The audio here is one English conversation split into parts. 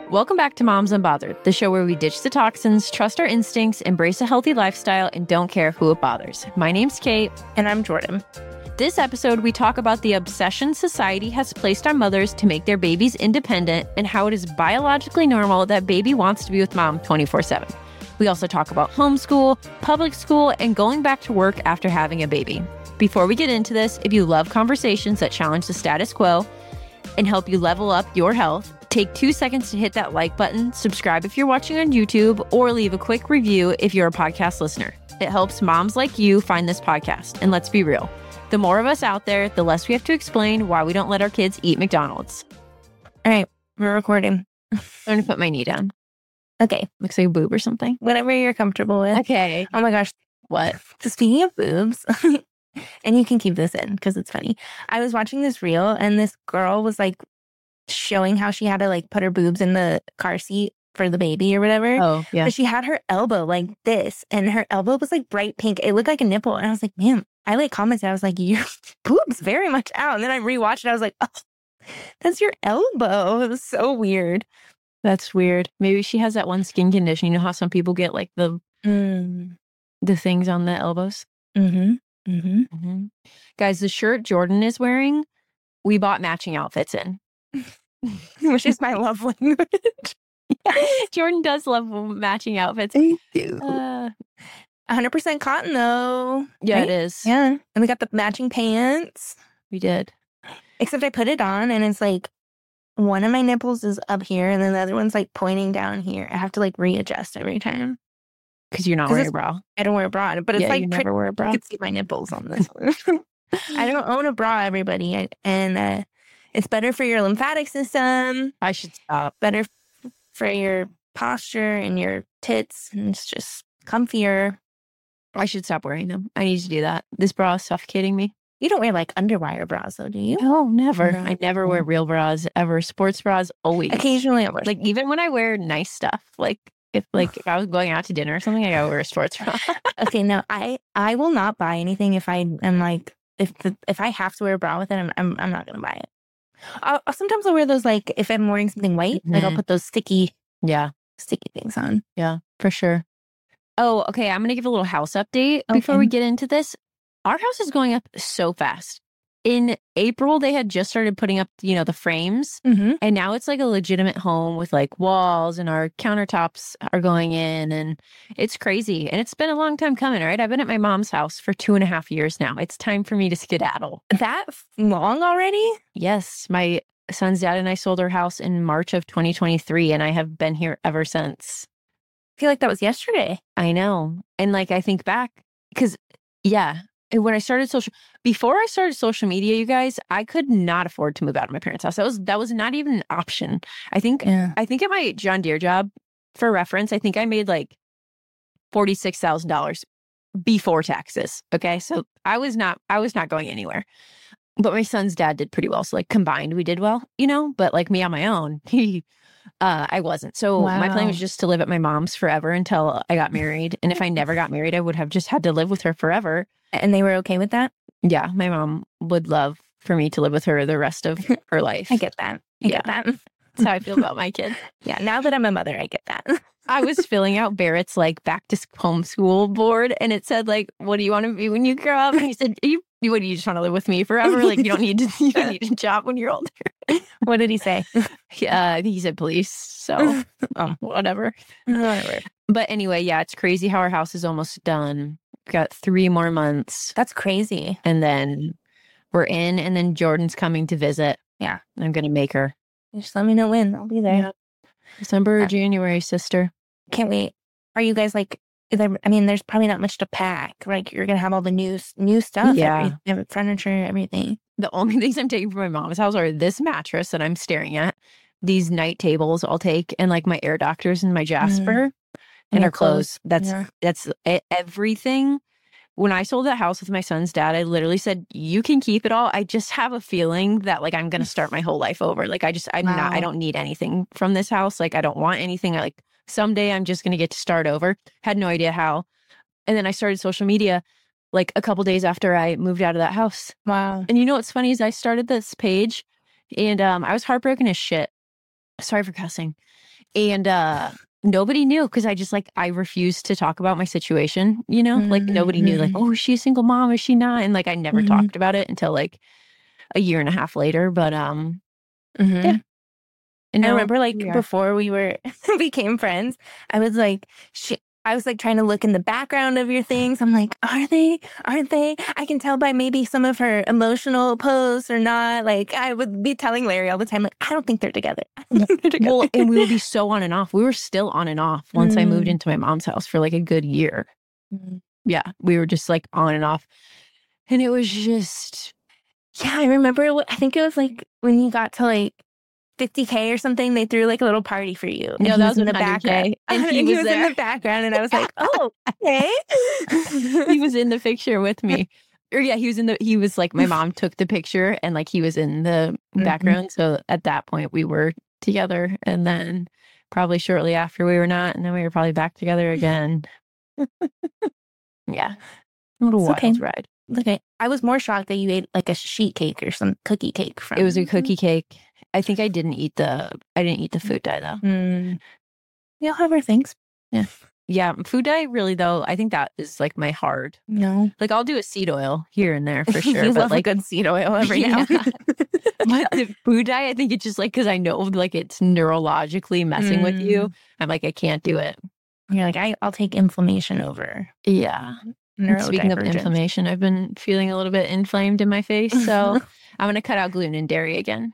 Welcome back to Moms Unbothered, the show where we ditch the toxins, trust our instincts, embrace a healthy lifestyle, and don't care who it bothers. My name's Kate. And I'm Jordan. This episode, we talk about the obsession society has placed on mothers to make their babies independent and how it is biologically normal that baby wants to be with mom 24/7. We also talk about homeschool, public school, and going back to work after having a baby. Before we get into this, if you love conversations that challenge the status quo and help you level up your health, take 2 seconds to hit that like button, subscribe if you're watching on YouTube, or leave a quick review if you're a podcast listener. It helps moms like you find this podcast. And let's be real, the more of us out there, the less we have to explain why we don't let our kids eat McDonald's. All right, we're recording. I'm going to put my knee down. Okay. Looks like a boob or something. Whatever you're comfortable with. Okay. Oh my gosh. What? So speaking of boobs, and you can keep this in because it's funny. I was watching this reel and this girl was like showing how she had to like put her boobs in the car seat for the baby or whatever. Oh, yeah. But she had her elbow like this and her elbow was like bright pink. It looked like a nipple. And I was like, man, I like commented. I was like, your boobs very much out. And then I rewatched it. I was like, oh, that's your elbow. It was so weird. That's weird. Maybe she has that one skin condition. You know how some people get like the things on the elbows? Guys, the shirt Jordan is wearing, we bought matching outfits in. Which is my love language. Jordan does love matching outfits. I do. 100% cotton though. Yeah, right? it is. Yeah. And we got the matching pants. We did. Except I put it on and it's like one of my nipples is up here and then the other one's like pointing down here. I have to like readjust every time. Because you're not wearing a bra. I don't wear a bra. But it's like you never wear a bra. You can see my nipples on this one. I don't own a bra, everybody. And it's better for your lymphatic system. I should stop. Better for your posture and your tits. And it's just comfier. I should stop wearing them. I need to do that. This bra is suffocating me. You don't wear like underwire bras though, do you? No, never. No. I never wear real bras ever. Sports bras, always. Occasionally I wear. Like even when I wear nice stuff, like if I was going out to dinner or something, I gotta wear a sports bra. Okay, no, I will not buy anything if I am like if I have to wear a bra with it, I'm not gonna buy it. Sometimes I'll wear those like if I'm wearing something white, like I'll put those sticky things on. Yeah, for sure. Oh, okay. I'm gonna give a little house update before we get into this. Our house is going up so fast. In April, they had just started putting up, the frames. And now it's like a legitimate home with like walls and our countertops are going in and it's crazy. And it's been a long time coming, right? I've been at my mom's house for 2.5 years now. It's time for me to skedaddle. That long already? Yes. My son's dad and I sold our house in March of 2023 and I have been here ever since. I feel like that was yesterday. I know. And like I think back because, when I started before I started social media, you guys, I could not afford to move out of my parents' house. That was not even an option. I think at my John Deere job, for reference, I think I made like $46,000 before taxes. Okay. So I was not going anywhere. But my son's dad did pretty well. So like combined, we did well, but like me on my own, I wasn't. So my plan was just to live at my mom's forever until I got married. And if I never got married, I would have just had to live with her forever. And they were okay with that? Yeah. My mom would love for me to live with her the rest of her life. I get that. I get that. That's how I feel about my kid. Yeah. Now that I'm a mother, I get that. I was filling out Barrett's like back to homeschool board and it said like, what do you want to be when you grow up? And he said, what do you just want to live with me forever? Like you don't need a job when you're older. What did he say? I think he said police. So whatever. But anyway, it's crazy how our house is almost done. We've got 3 more months. That's crazy. And then we're in and then Jordan's coming to visit. Yeah. I'm going to make her. Just let me know when. I'll be there. Yeah. December or January, sister. Can't wait. Are you guys like, there's probably not much to pack. Like you're going to have all the new stuff. Yeah. Furniture, everything. The only things I'm taking from my mom's house are this mattress that I'm staring at, these night tables I'll take, and like my Air Doctors and my Jasper and our clothes. That's everything. When I sold that house with my son's dad, I literally said, you can keep it all. I just have a feeling that like I'm going to start my whole life over. Like I don't need anything from this house. Like I don't want anything. Like someday I'm just going to get to start over. Had no idea how. And then I started social media like a couple days after I moved out of that house. Wow. And you know what's funny is I started this page and I was heartbroken as shit. Sorry for cussing. And nobody knew because I refused to talk about my situation, like nobody knew like, oh, is she a single mom? Is she not? And like, I never talked about it until like a year and a half later. But yeah. And I remember like before we became friends, I was like, I was like trying to look in the background of your things. I'm like, aren't they? I can tell by maybe some of her emotional posts or not. Like I would be telling Larry all the time, like, I don't think they're together. Well, and we would be so on and off. We were still on and off once I moved into my mom's house for like a good year. Yeah, we were just like on and off. And it was just... Yeah, I remember, I think it was like when you got to like 50K or something, they threw like a little party for you. No, that was in the background. And he was in the background, and I was like, oh, okay. He was in the picture with me. Or yeah, he was like, my mom took the picture and like he was in the background. So at that point we were together, and then probably shortly after we were not, and then we were probably back together again. Yeah. What a wild ride. Okay. I was more shocked that you ate like a sheet cake or some cookie cake from. It was a cookie cake. I think I didn't eat the food dye though. We all have our things. Yeah. Yeah. Food dye really though, I think that is like my hard. No. Like I'll do a seed oil here and there for sure. You but love like a good seed oil every now and then. But the food dye, I think it's just like, because I know like it's neurologically messing with you. I'm like, I can't do it. You're like, I'll take inflammation over. Yeah. Speaking of inflammation, I've been feeling a little bit inflamed in my face. So I'm going to cut out gluten and dairy again.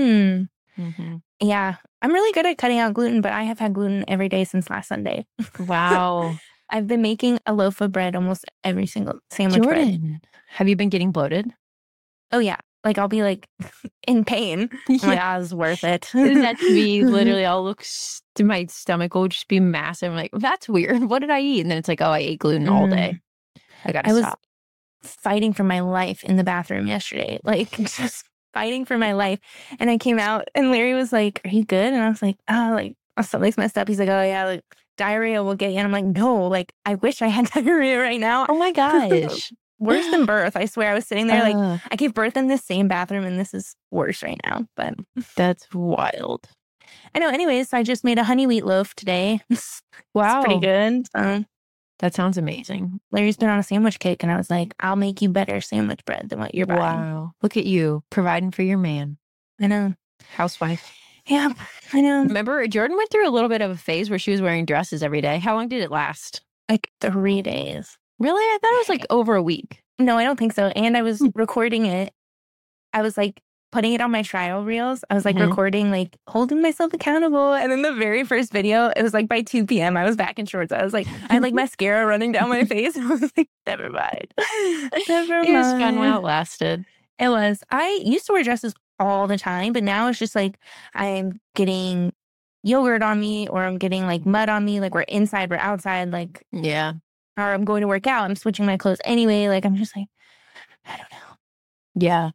Yeah. I'm really good at cutting out gluten, but I have had gluten every day since last Sunday. Wow. I've been making a loaf of bread almost every single sandwich Jordan, bread. Have you been getting bloated? Oh, yeah. Like I'll be like in pain. I'm like, it's worth it. That's me. Literally, I'll look my stomach will just be massive. I'm like, that's weird. What did I eat? And then it's like, oh, I ate gluten all day. I was fighting for my life in the bathroom yesterday, like just fighting for my life. And I came out and Larry was like, are you good? And I was like, oh, like my stomach's messed up. He's like, oh yeah, like diarrhea will get you. And I'm like, no, like I wish I had diarrhea right now. Oh my gosh. Worse than birth. I swear I was sitting there like I gave birth in this same bathroom and this is worse right now. But that's wild. I know. Anyways, so I just made a honey wheat loaf today. Wow. It's pretty good. That sounds amazing. Larry's been on a sandwich kick, and I was like, I'll make you better sandwich bread than what you're buying. Wow. Look at you, providing for your man. I know. Housewife. Yeah, I know. Remember, Jordan went through a little bit of a phase where she was wearing dresses every day. How long did it last? Like 3 days. Really? I thought it was like over a week. No, I don't think so. And I was recording it. I was like putting it on my trial reels. I was like recording, like holding myself accountable. And then the very first video, it was like by 2 p.m. I was back in shorts. I was like, I had like mascara running down my face. I was like, never mind. Never mind. It was fun while it lasted. It was. I used to wear dresses all the time, but now it's just like I'm getting yogurt on me, or I'm getting like mud on me. Like we're inside, we're outside. Like, yeah. Or I'm going to work out. I'm switching my clothes anyway. Like I'm just like, I don't know. Yeah.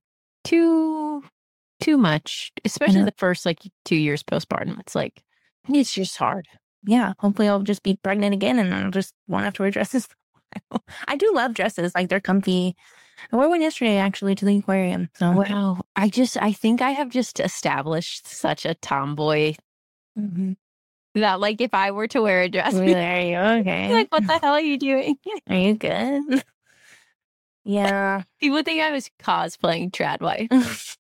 Too much, especially the first like 2 years postpartum. It's just hard. Yeah. Hopefully I'll just be pregnant again and I'll just won't have to wear dresses. I do love dresses. Like they're comfy. I wore one yesterday actually to the aquarium. So wow. I think I have just established such a tomboy that like if I were to wear a dress, are you okay? Like, what the hell are you doing? Are you good? Yeah. People think I was cosplaying trad wife.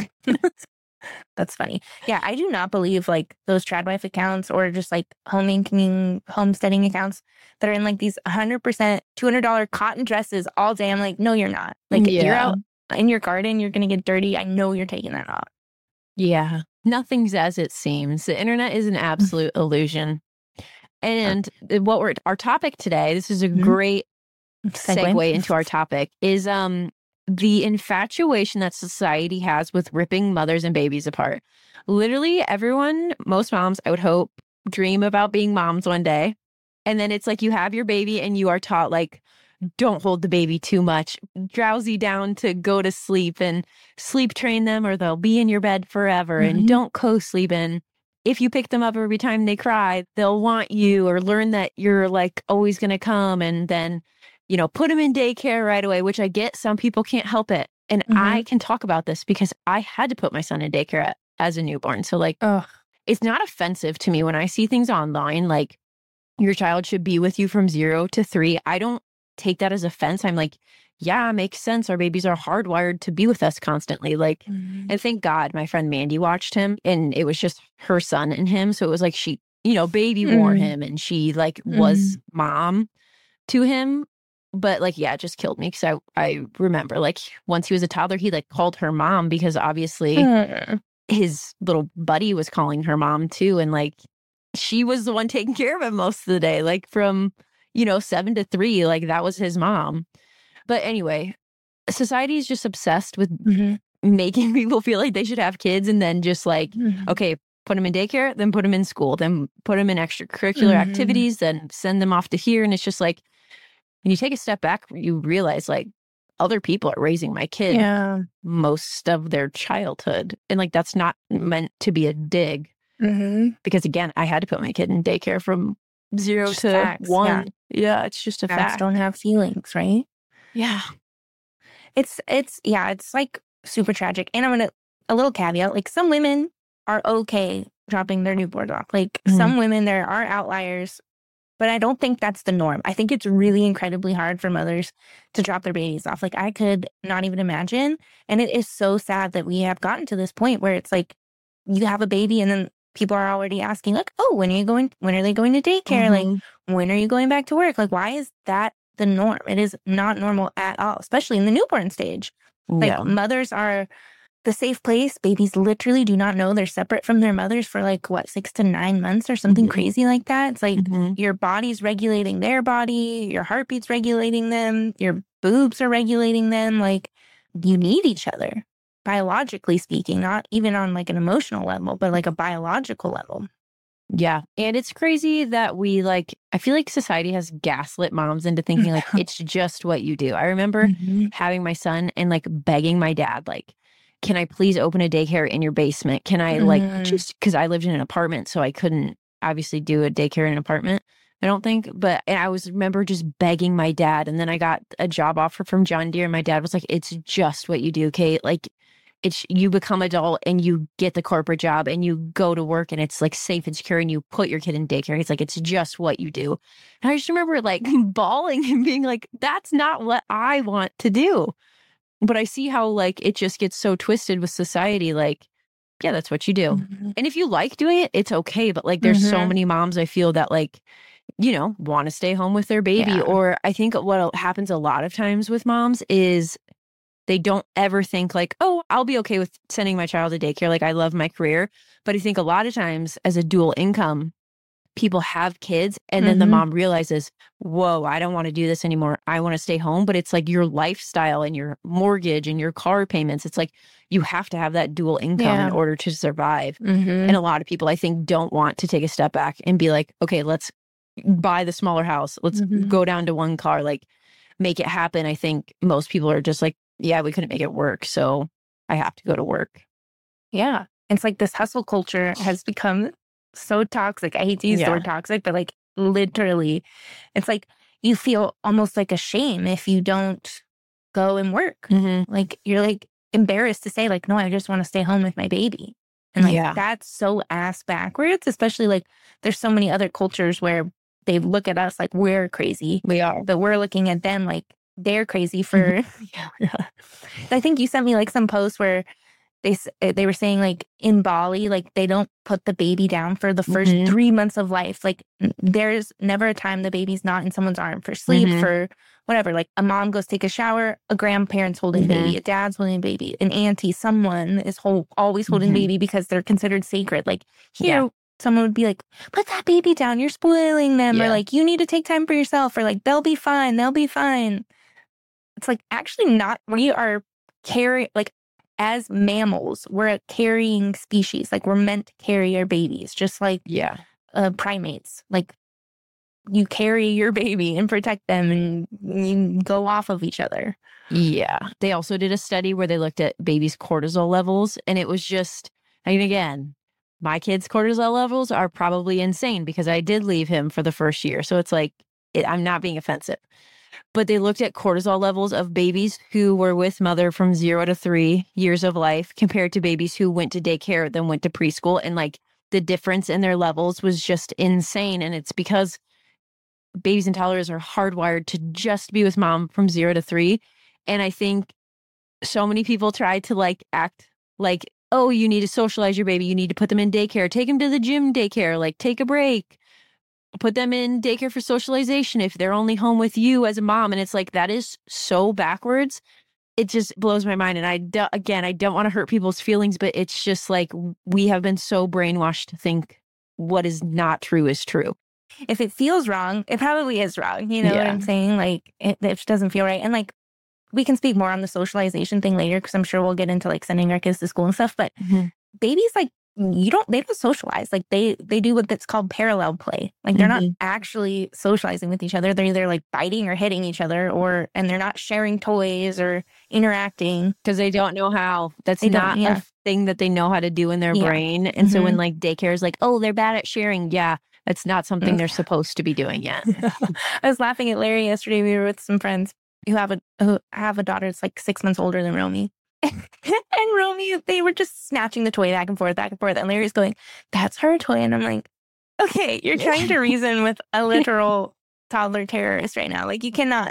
That's funny. Yeah, I do not believe like those trad wife accounts or just like homesteading accounts that are in like these 100% $200 cotton dresses all day. I'm like, no, you're not. Like if you're out in your garden, you're going to get dirty. I know you're taking that off. Yeah. Nothing's as it seems. The internet is an absolute illusion. And our topic today, this is a great segue into our topic, is the infatuation that society has with ripping mothers and babies apart. Literally everyone, most moms, I would hope, dream about being moms one day. And then it's like you have your baby and you are taught like, don't hold the baby too much, drowsy down to go to sleep, and sleep train them or they'll be in your bed forever, and don't co-sleep. And if you pick them up every time they cry, they'll want you, or learn that you're like always going to come, and then, you know, put them in daycare right away, which I get some people can't help it. And I can talk about this because I had to put my son in daycare as a newborn. So like, it's not offensive to me when I see things online, like your child should be with you from 0 to 3. I don't take that as offense. I'm like, yeah, makes sense. Our babies are hardwired to be with us constantly. Like, and thank God my friend Mandy watched him, and it was just her son and him. So it was like she, baby wore him, and she like was mom to him. But like, yeah, it just killed me because I remember like once he was a toddler, he like called her mom because obviously his little buddy was calling her mom too. And like, she was the one taking care of him most of the day, like from, 7 to 3, like that was his mom. But anyway, society is just obsessed with making people feel like they should have kids and then just like, okay, put them in daycare, then put them in school, then put them in extracurricular activities, then send them off to here. And it's just like, when you take a step back, you realize like other people are raising my kid most of their childhood. And like, that's not meant to be a dig. Because again, I had to put my kid in daycare from 0 just to facts, 1. Yeah, it's just a fact. Don't have feelings, right? Yeah. It's like super tragic. And I'm a little caveat, like some women are okay dropping their newborns off. Like some women, there are outliers, but I don't think that's the norm. I think it's really incredibly hard for mothers to drop their babies off. Like I could not even imagine. And it is so sad that we have gotten to this point where it's like you have a baby and then people are already asking like, oh, when are they going to daycare? Like, when are you going back to work? Like, why is that the norm? It is not normal at all, especially in the newborn stage. Like mothers are the safe place. Babies literally do not know they're separate from their mothers for like 6 to 9 months or something crazy like that. It's like your body's regulating their body, your heartbeat's regulating them, your boobs are regulating them. Like you need each other. Biologically speaking, not even on like an emotional level, but like a biological level. Yeah. And it's crazy that I feel like society has gaslit moms into thinking like it's just what you do. I remember having my son and like begging my dad, like, can I please open a daycare in your basement? Can I like, just because I lived in an apartment, so I couldn't obviously do a daycare in an apartment, I don't think. But and I remember just begging my dad. And then I got a job offer from John Deere and my dad was like, it's just what you do, Kate. Like, you become adult and you get the corporate job and you go to work and it's like safe and secure and you put your kid in daycare. He's like, it's just what you do. And I just remember like bawling and being like, that's not what I want to do. But I see how like it just gets so twisted with society. Like, yeah, that's what you do. And if you like doing it, it's okay. But like, there's so many moms I feel that like, want to stay home with their baby. Yeah. Or I think what happens a lot of times with moms is they don't ever think like, oh, I'll be okay with sending my child to daycare. Like, I love my career. But I think a lot of times as a dual income, people have kids and then the mom realizes, whoa, I don't want to do this anymore. I want to stay home. But it's like your lifestyle and your mortgage and your car payments. It's like you have to have that dual income in order to survive. And a lot of people, I think, don't want to take a step back and be like, okay, let's buy the smaller house. Let's go down to one car, like make it happen. I think most people are just like, yeah, we couldn't make it work, so I have to go to work. Yeah. It's like this hustle culture has become so toxic. I hate to use the word toxic, but like literally, it's like you feel almost like a shame if you don't go and work. Like you're like embarrassed to say like, no, I just want to stay home with my baby. And like that's so ass backwards, especially like there's so many other cultures where they look at us like we're crazy. We are. But we're looking at them like they're crazy for I think you sent me like some posts where they were saying like in Bali, like they don't put the baby down for the first 3 months of life. Like there's never a time the baby's not in someone's arm for sleep, for whatever. Like a mom goes take a shower, a grandparent's holding baby, a dad's holding baby, an auntie, someone is always holding baby because they're considered sacred. Like here, someone would be like, put that baby down, you're spoiling them. Or like, you need to take time for yourself. Or like, they'll be fine. It's like actually not, we are like as mammals, we're a carrying species. Like we're meant to carry our babies, just like primates. Like you carry your baby and protect them and you go off of each other. Yeah. They also did a study where they looked at babies' cortisol levels. And it was just, I mean, again, my kid's cortisol levels are probably insane because I did leave him for the first year. So it's like, I'm not being offensive. But they looked at cortisol levels of babies who were with mother from 0 to 3 years of life compared to babies who went to daycare, then went to preschool. And like the difference in their levels was just insane. And it's because babies and toddlers are hardwired to just be with mom from 0 to 3. And I think so many people try to like act like, oh, you need to socialize your baby. You need to put them in daycare, take them to the gym daycare, like take a break, put them in daycare for socialization if they're only home with you as a mom. And it's like, that is so backwards. It just blows my mind. And I don't want to hurt people's feelings, but it's just like, we have been so brainwashed to think what is not true is true. If it feels wrong, it probably is wrong. You know what I'm saying? Like, it doesn't feel right. And like, we can speak more on the socialization thing later, because I'm sure we'll get into like sending our kids to school and stuff. But babies, like, they don't socialize. Like they do what that's called parallel play. Like they're not actually socializing with each other. They're either like biting or hitting each other, and they're not sharing toys or interacting because they don't know how. That's not a thing that they know how to do in their brain. And so when like daycare is like, oh, they're bad at sharing. Yeah, that's not something they're supposed to be doing yet. I was laughing at Larry yesterday. We were with some friends who have a daughter that's like 6 months older than Romy. And Romy, they were just snatching the toy back and forth. And Larry's going, that's her toy. And I'm like, okay, you're trying to reason with a literal toddler terrorist right now. Like, you cannot.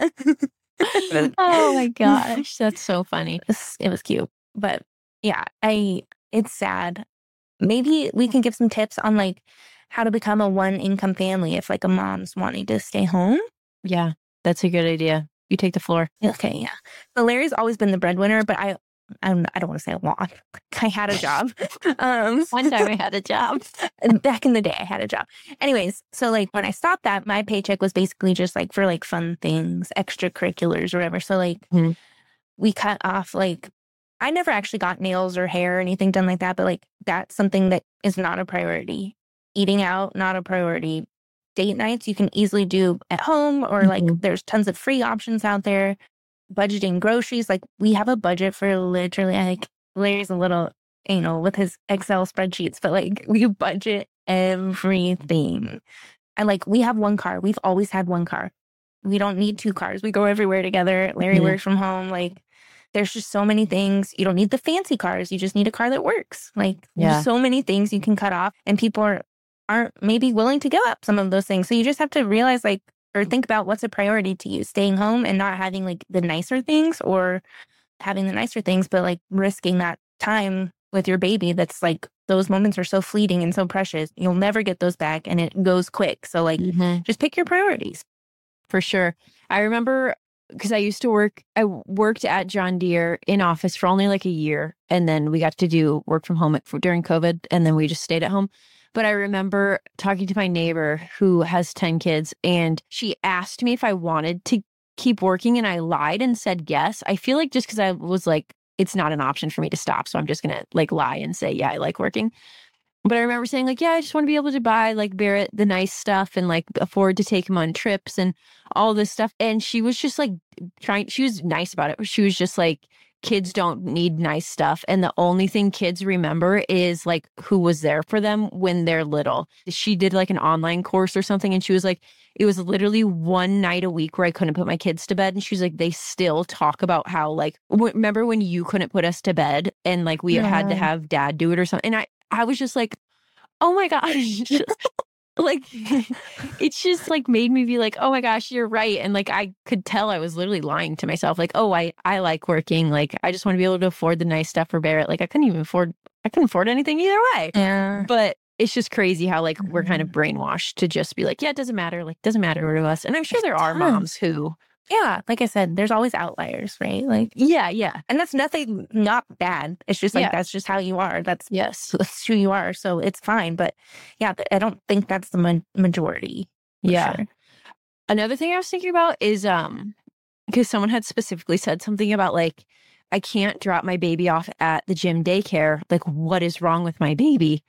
Oh my gosh, that's so funny. It was cute. But yeah, it's sad. Maybe we can give some tips on like how to become a one income family if like a mom's wanting to stay home. Yeah, that's a good idea. You take the floor. Okay, yeah. So Larry's always been the breadwinner, but I don't want to say a lot. I had a job. One time I had a job. Back in the day, I had a job. Anyways, so like when I stopped that, my paycheck was basically just like for like fun things, extracurriculars or whatever. So like we cut off like, I never actually got nails or hair or anything done like that, but like that's something that is not a priority. Eating out, not a priority. Date nights you can easily do at home, or like there's tons of free options out there. Budgeting groceries, like we have a budget for literally, like Larry's a little anal with his Excel spreadsheets, but like we budget everything. And like we have one car. We've always had one car. We don't need two cars. We go everywhere together. Larry works from home. Like there's just so many things. You don't need the fancy cars. You just need a car that works. Like there's so many things you can cut off, and people aren't maybe willing to give up some of those things. So you just have to realize like, or think about what's a priority to you, staying home and not having like the nicer things, or having the nicer things, but like risking that time with your baby. That's like, those moments are so fleeting and so precious. You'll never get those back, and it goes quick. So like, just pick your priorities. For sure. I remember, because I worked at John Deere in office for only like a year. And then we got to do work from home during COVID. And then we just stayed at home. But I remember talking to my neighbor who has 10 kids, and she asked me if I wanted to keep working, and I lied and said yes. I feel like just because I was like, it's not an option for me to stop, so I'm just going to like lie and say, yeah, I like working. But I remember saying like, yeah, I just want to be able to buy like Barrett the nice stuff and like afford to take him on trips and all this stuff. And she was just like she was nice about it. She was just like, kids don't need nice stuff. And the only thing kids remember is like who was there for them when they're little. She did like an online course or something. And she was like, it was literally one night a week where I couldn't put my kids to bed. And she was like, they still talk about how like, remember when you couldn't put us to bed and like we had to have dad do it or something. And I was just like, oh my gosh. Like, it's just like made me be like, oh my gosh, you're right. And like, I could tell I was literally lying to myself. Like, oh, I like working. Like, I just want to be able to afford the nice stuff for Barrett. Like, I couldn't afford anything either way. Yeah. But it's just crazy how like we're kind of brainwashed to just be like, yeah, it doesn't matter. Like, doesn't matter to us. And I'm sure there are moms who. Yeah, like I said, there's always outliers, right? Like, yeah. And that's nothing, not bad. It's just like, that's just how you are. That's who you are. So it's fine. But yeah, I don't think that's the majority. Yeah. Sure. Another thing I was thinking about is, because someone had specifically said something about like, I can't drop my baby off at the gym daycare. Like, what is wrong with my baby?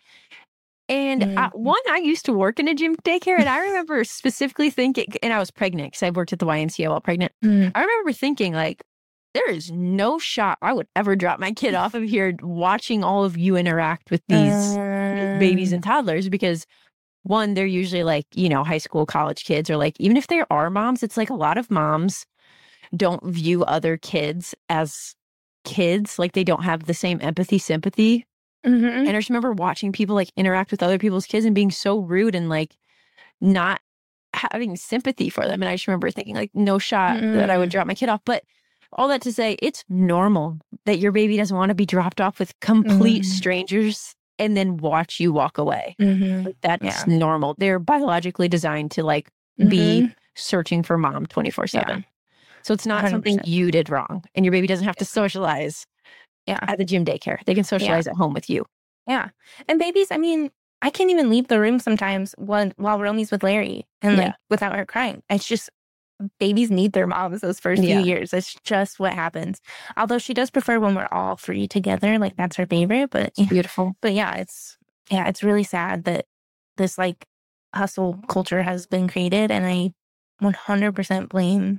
And I used to work in a gym daycare, and I remember specifically thinking, and I was pregnant because I worked at the YMCA while pregnant. I remember thinking like, there is no shot I would ever drop my kid off of here watching all of you interact with these babies and toddlers, because one, they're usually like, you know, high school, college kids, or like, even if there are moms, it's like a lot of moms don't view other kids as kids. Like they don't have the same empathy, sympathy And I just remember watching people like interact with other people's kids and being so rude and like not having sympathy for them. And I just remember thinking like, no shot that I would drop my kid off. But all that to say, it's normal that your baby doesn't want to be dropped off with complete strangers and then watch you walk away. Like, that's normal. They're biologically designed to like be searching for mom 24/7. So it's not 100%. Something you did wrong. And your baby doesn't have to socialize at the gym daycare. They can socialize at home with you. Yeah. And babies, I mean, I can't even leave the room sometimes while Romy's with Larry and like without her crying. It's just babies need their moms those first few years. It's just what happens. Although she does prefer when we're all three together. Like that's her favorite. But it's beautiful. But it's really sad that this like hustle culture has been created, and I 100% blame.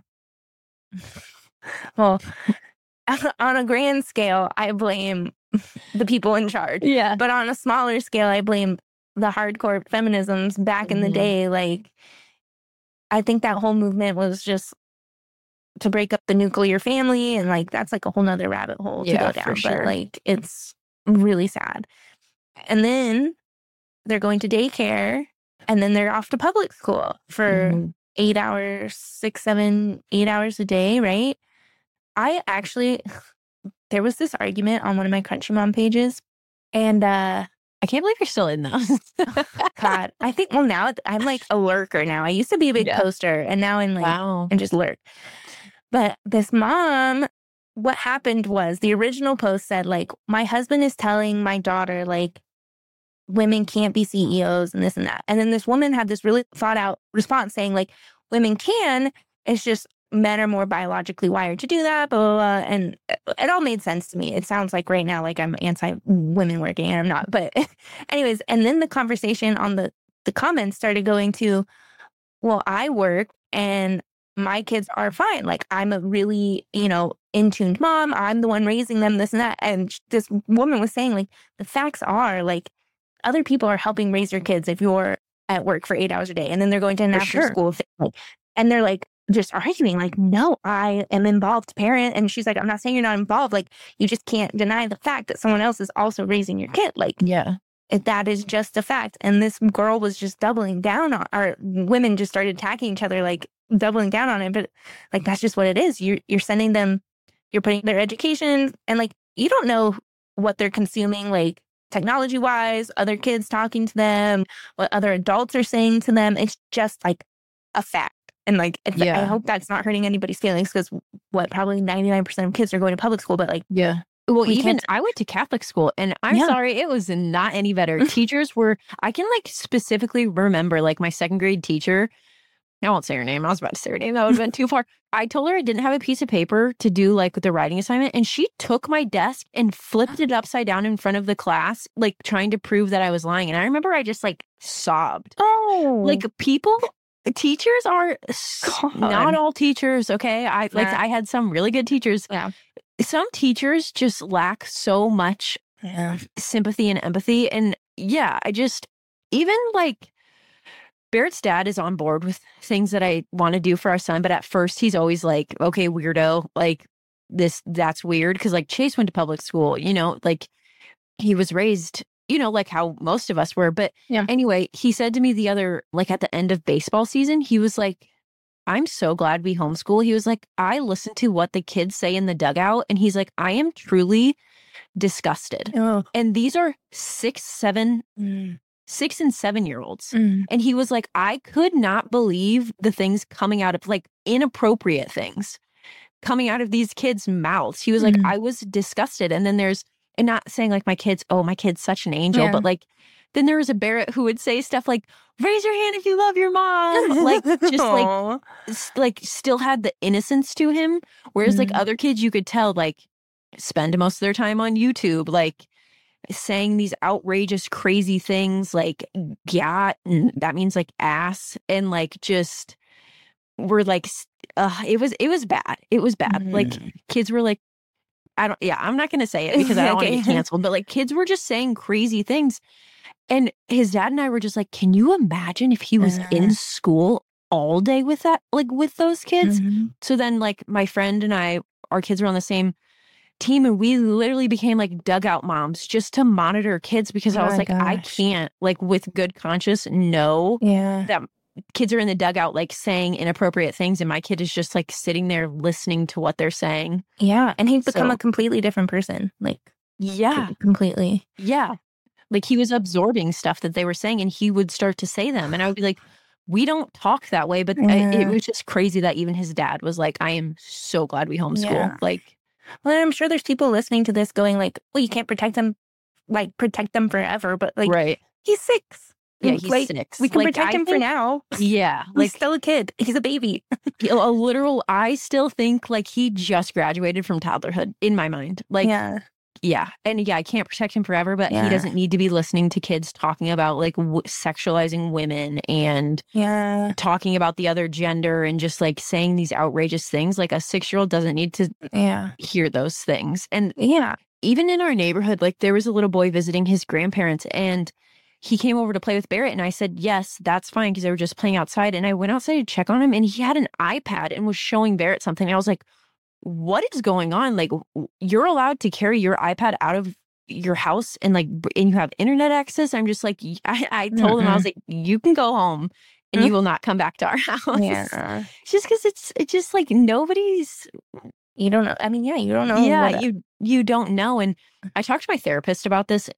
Well, on a grand scale, I blame the people in charge. Yeah. But on a smaller scale, I blame the hardcore feminisms back in the day. Like, I think that whole movement was just to break up the nuclear family. And like, that's like a whole nother rabbit hole to go down. For sure. But like, it's really sad. And then they're going to daycare, and then they're off to public school for 8 hours, 6, 7, 8 hours a day, right? There was this argument on one of my Crunchy Mom pages, and I can't believe you're still in those. God, I think, well, now I'm like a lurker now. I used to be a big poster, and now I'm like, I'm just lurk. But this mom, what happened was the original post said, like, my husband is telling my daughter, like, women can't be CEOs and this and that. And then this woman had this really thought out response saying, like, women can, it's just men are more biologically wired to do that, blah, blah, blah. And it all made sense to me. It sounds like right now, like I'm anti-women working, and I'm not. But anyways, and then the conversation on the comments started going to, well, I work and my kids are fine. Like, I'm a really, in-tuned mom. I'm the one raising them, this and that. And this woman was saying, like, the facts are, like, other people are helping raise your kids if you're at work for 8 hours a day. And then they're going to an after-school thing. And they're, like, just arguing, like, no, I am involved parent. And she's like, I'm not saying you're not involved. Like, you just can't deny the fact that someone else is also raising your kid. Like, that is just a fact. And this girl was just doubling down on, or women just started attacking each other, like doubling down on it. But like, that's just what it is. You're sending them, you're putting their education, and like, you don't know what they're consuming, like technology wise, other kids talking to them, what other adults are saying to them. It's just like a fact. And like, I hope that's not hurting anybody's feelings, because probably 99% of kids are going to public school, but like, well, even I went to Catholic school, and I'm sorry, it was not any better. Teachers were, I can like specifically remember like my second grade teacher. I won't say her name. I was about to say her name. That would have been too far. I told her I didn't have a piece of paper to do like the writing assignment, and she took my desk and flipped it upside down in front of the class, like trying to prove that I was lying. And I remember I just like sobbed. Oh, like teachers are not all teachers. Okay. I had some really good teachers. Yeah. Some teachers just lack so much sympathy and empathy. And even like Barrett's dad is on board with things that I want to do for our son. But at first he's always like, okay, weirdo, like that's weird. Cause like Chase went to public school, like he was raised, like how most of us were. But anyway, he said to me at the end of baseball season, he was like, I'm so glad we homeschool. He was like, I listen to what the kids say in the dugout. And he's like, I am truly disgusted. Oh. And these are 6 and 7-year-olds. And he was like, I could not believe the things coming out of like inappropriate things coming out of these kids' mouths. He was like, I was disgusted. And then and not saying like my kid's such an angel, but like, then there was a Barrett who would say stuff like, raise your hand if you love your mom. Like, just like still had the innocence to him. Whereas like other kids, you could tell like spend most of their time on YouTube, like saying these outrageous, crazy things like and that means like ass. And like just were like, it was bad. It was bad. Like kids were like, I'm not going to say it because I don't want to get canceled, but like kids were just saying crazy things. And his dad and I were just like, can you imagine if he was in school all day with that, like with those kids? So then like my friend and I, our kids were on the same team, and we literally became like dugout moms just to monitor kids because I was like, I can't, like, with good conscience know that kids are in the dugout like saying inappropriate things, and my kid is just like sitting there listening to what they're saying. Yeah. And he'd become a completely different person. Like, completely. Yeah. Like, he was absorbing stuff that they were saying, and he would start to say them. And I would be like, we don't talk that way. But it was just crazy that even his dad was like, I am so glad we homeschool. Yeah. Like, well, I'm sure there's people listening to this going like, well, you can't protect them forever. But like, he's 6. Yeah, he's 6. We can protect him for now. Yeah. He's still a kid. He's a baby. I still think like he just graduated from toddlerhood in my mind. Like, yeah. And I can't protect him forever, but he doesn't need to be listening to kids talking about like sexualizing women and talking about the other gender and just like saying these outrageous things. Like, a 6-year-old doesn't need to hear those things. And even in our neighborhood, like, there was a little boy visiting his grandparents, and he came over to play with Barrett, and I said, yes, that's fine, because they were just playing outside. And I went outside to check on him, and he had an iPad and was showing Barrett something. And I was like, what is going on? Like, you're allowed to carry your iPad out of your house and you have internet access. I'm just like, I told him, I was like, you can go home and you will not come back to our house. Yeah. Just because it's just like nobody's. You don't know. I mean, you don't know. Yeah, you don't know. And I talked to my therapist about this.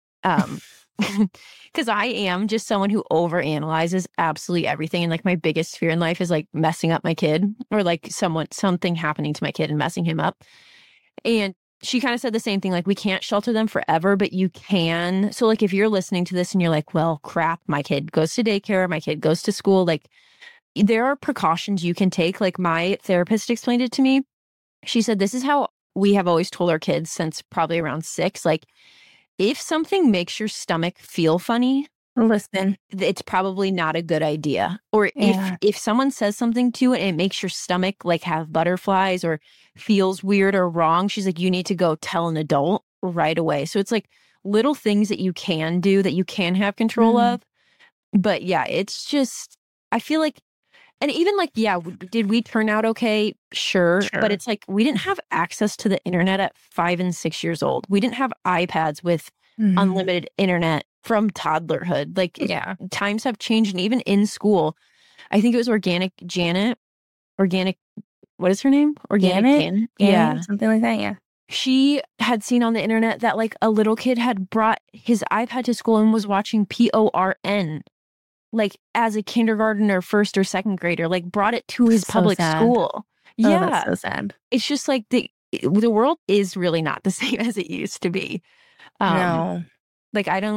Because I am just someone who overanalyzes absolutely everything. And like, my biggest fear in life is like messing up my kid, or like something happening to my kid and messing him up. And she kind of said the same thing. Like, we can't shelter them forever, but you can. So like, if you're listening to this and you're like, well, crap, my kid goes to daycare, my kid goes to school, like, there are precautions you can take. Like, my therapist explained it to me. She said, this is how we have always told our kids since probably around 6. Like, if something makes your stomach feel funny, listen, it's probably not a good idea. Or if someone says something to you and it makes your stomach like have butterflies or feels weird or wrong, she's like, you need to go tell an adult right away. So it's like little things that you can do that you can have control of. But it's just, I feel like, and even like, did we turn out okay? Sure. But it's like, we didn't have access to the internet at 5 and 6 years old. We didn't have iPads with unlimited internet from toddlerhood. Like, times have changed. And even in school, I think it was Organic, what is her name? Organic Janet? Yeah. Something like that, She had seen on the internet that like a little kid had brought his iPad to school and was watching PORN. Like, as a kindergartner, 1st or 2nd grader, like, brought it to his public school. That's so sad. It's just like the world is really not the same as it used to be. No. Like, I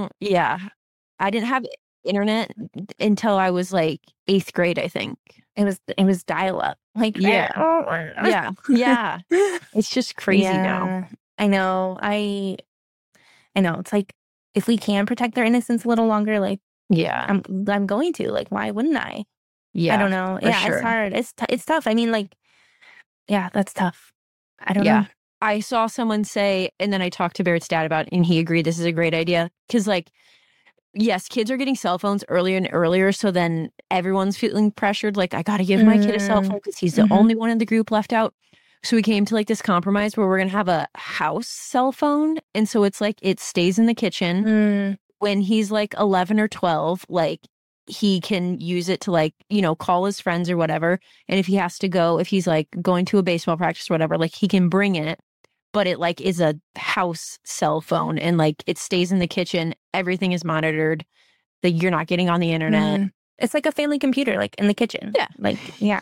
didn't have internet until I was like 8th grade, I think. It was dial up. Like, yeah. It's just crazy now. I know. I know. It's like, if we can protect their innocence a little longer, like, I'm going to. Like, why wouldn't I? I don't know. Sure. It's hard. It's tough. I mean, like, that's tough. I don't know. I saw someone say, and then I talked to Barrett's dad about it, and he agreed this is a great idea. Because, like, yes, kids are getting cell phones earlier and earlier, so then everyone's feeling pressured. Like, I got to give my kid a cell phone because he's the only one in the group left out. So we came to like this compromise where we're going to have a house cell phone. And so it's like, it stays in the kitchen. When he's like 11 or 12, like, he can use it to like, call his friends or whatever. And if he has to go, if he's like going to a baseball practice or whatever, like, he can bring it, but it like is a house cell phone and like it stays in the kitchen. Everything is monitored, that you're not getting on the internet. It's like a family computer, like in the kitchen. Yeah. Like,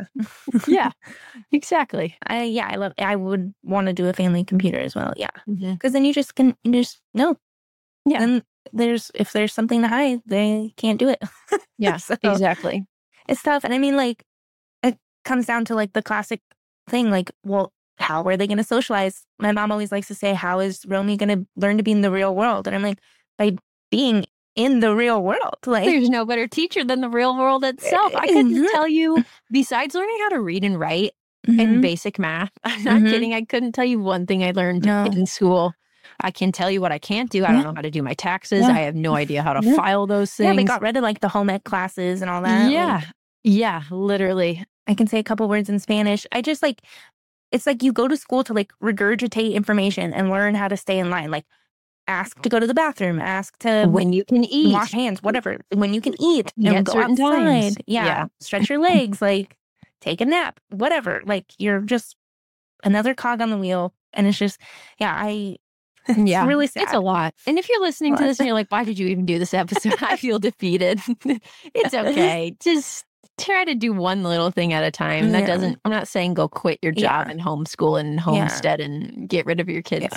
yeah, exactly. I would want to do a family computer as well. Yeah. Because then you just know. Yeah. And if there's something to hide, they can't do it. Yeah, so exactly. It's tough. And I mean, like, it comes down to like the classic thing, like, well, how are they going to socialize? My mom always likes to say, how is Romy going to learn to be in the real world? And I'm like, by being in the real world. Like, there's no better teacher than the real world itself. I couldn't tell you, besides learning how to read and write and basic math, I'm not kidding, I couldn't tell you one thing I learned in school. I can tell you what I can't do. I don't know how to do my taxes. I have no idea how to file those things. Yeah, we got rid of like the home ec classes and all that. Yeah. Yeah, literally. I can say a couple words in Spanish. I just like, it's like you go to school to like regurgitate information and learn how to stay in line. Like ask to go to the bathroom, ask to when you can eat, wash hands, whatever. When you can eat at and go certain outside. times. Yeah. Stretch your legs, like take a nap, whatever. Like you're just another cog on the wheel. And it's just, it's really sad. It's a lot. And if you're listening to this and you're like, why did you even do this episode? I feel defeated. It's okay. Just try to do one little thing at a time. That doesn't, I'm not saying go quit your job and homeschool and homestead and get rid of your kids.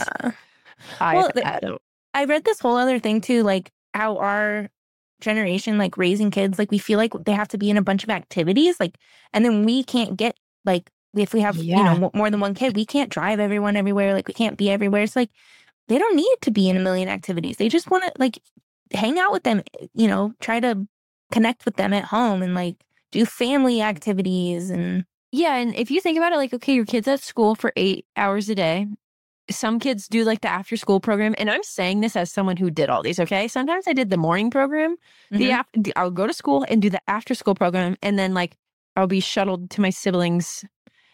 I read this whole other thing too, like how our generation, like raising kids, like we feel like they have to be in a bunch of activities, like, and then we can't get like, if we have, you know, more than one kid, we can't drive everyone everywhere. Like we can't be everywhere. It's like, they don't need to be in a million activities. They just want to like hang out with them, you know, try to connect with them at home and like do family activities. And and if you think about it, like, okay, your kid's at school for 8 hours a day. Some kids do like the after school program. And I'm saying this as someone who did all these, okay? Sometimes I did the morning program. I'll go to school and do the after school program. And then like I'll be shuttled to my siblings'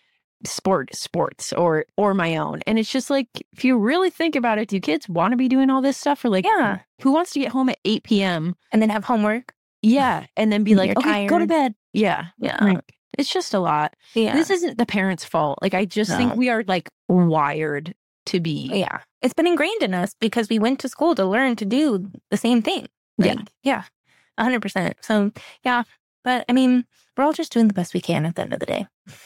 sports or my own. And it's just like, if you really think about it, do kids want to be doing all this stuff? Or like, who wants to get home at 8 p.m. and then have homework? And then be like, okay, tired. go to bed. Like, it's just a lot. This isn't the parents' fault. Like, I just think we are like wired to be. It's been ingrained in us because we went to school to learn to do the same thing. Like, 100%. So but I mean, we're all just doing the best we can at the end of the day.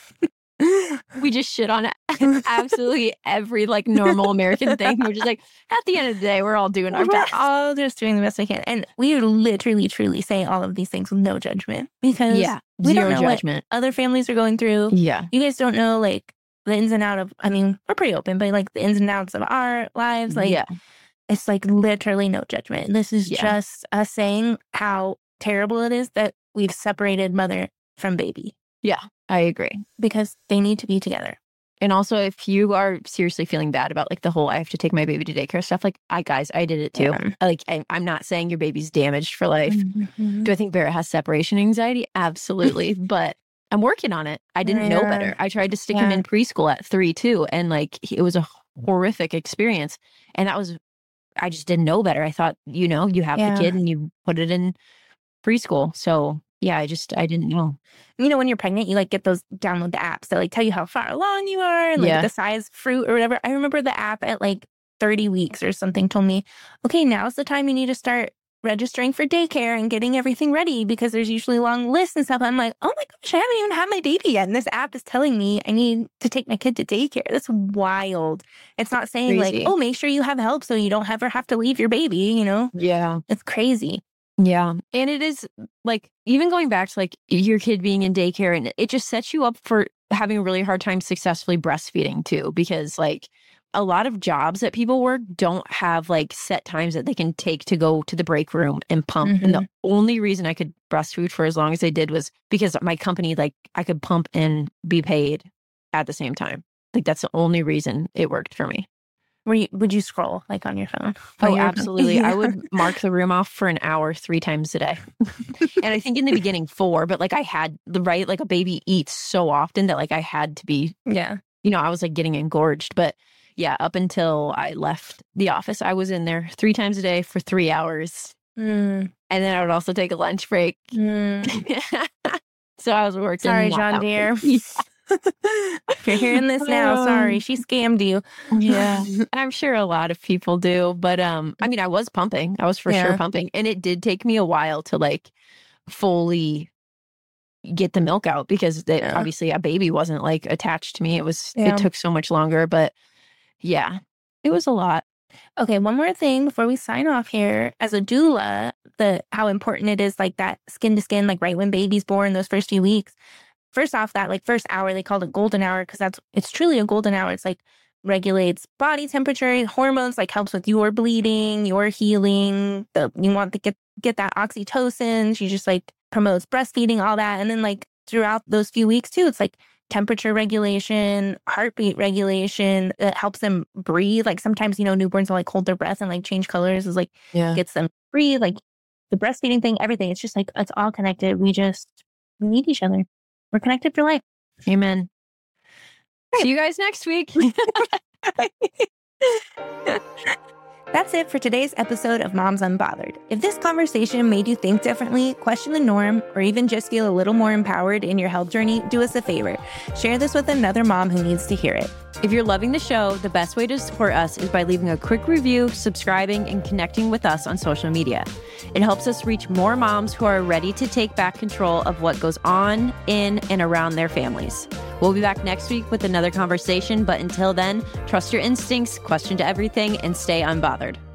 We just shit on absolutely every like normal American thing. We're just like, at the end of the day, we're all doing our best. We're all just doing the best we can. And we literally, truly say all of these things with no judgment because we don't know judgment. What other families are going through. You guys don't know like the ins and outs of, I mean, we're pretty open, but like the ins and outs of our lives. Like, it's like literally no judgment. This is just us saying how terrible it is that we've separated mother from baby. I agree. Because they need to be together. And also, if you are seriously feeling bad about like the whole I have to take my baby to daycare stuff, like I did it too. Like I'm not saying your baby's damaged for life. Do I think Vera has separation anxiety? Absolutely. But I'm working on it. I didn't know better. I tried to stick him in preschool at 3 too. And like it was a horrific experience. And I just didn't know better. I thought, you know, you have the kid and you put it in preschool. So I didn't know. You know, when you're pregnant, you like get those download the apps that like tell you how far along you are and like the size fruit or whatever. I remember the app at like 30 weeks or something told me, okay, now's the time you need to start registering for daycare and getting everything ready because there's usually long lists and stuff. I'm like, oh my gosh, I haven't even had my baby yet. And this app is telling me I need to take my kid to daycare. That's wild. It's not saying like, oh, make sure you have help so you don't ever have to leave your baby, you know? It's crazy. And it is like, even going back to like your kid being in daycare, and it just sets you up for having a really hard time successfully breastfeeding too, because like a lot of jobs that people work don't have like set times that they can take to go to the break room and pump. And the only reason I could breastfeed for as long as I did was because my company, like I could pump and be paid at the same time. Like that's the only reason it worked for me. Would you scroll like on your phone? Oh, absolutely. I would mark the room off for an hour 3 times a day. And I think in the beginning 4, but like I had like a baby eats so often that like I had to be, you know, I was like getting engorged. But up until I left the office, I was in there 3 times a day for 3 hours. And then I would also take a lunch break. So I was working. Sorry, John Deere. If you're hearing this now, sorry, she scammed you. I'm sure a lot of people do, but I mean, I was pumping. I was for sure pumping, and it did take me a while to like fully get the milk out because obviously a baby wasn't like attached to me. It took so much longer, but it was a lot. Okay, one more thing before we sign off here. As a doula, how important it is, like that skin to skin, like right when baby's born, those first few weeks. First off, that like first hour, they called it golden hour because it's truly a golden hour. It's like regulates body temperature, hormones, like helps with your bleeding, your healing. You want to get that oxytocin. She just like promotes breastfeeding, all that. And then like throughout those few weeks too, it's like temperature regulation, heartbeat regulation. It helps them breathe. Like sometimes, you know, newborns will like hold their breath and like change colors. Is like gets them to breathe. Like the breastfeeding thing, everything. It's just like it's all connected. We need each other. We're connected for life. Amen. See you guys next week. That's it for today's episode of Moms Unbothered. If this conversation made you think differently, question the norm, or even just feel a little more empowered in your health journey, do us a favor. Share this with another mom who needs to hear it. If you're loving the show, the best way to support us is by leaving a quick review, subscribing, and connecting with us on social media. It helps us reach more moms who are ready to take back control of what goes on in and around their families. We'll be back next week with another conversation, but until then, trust your instincts, question to everything, and stay unbothered.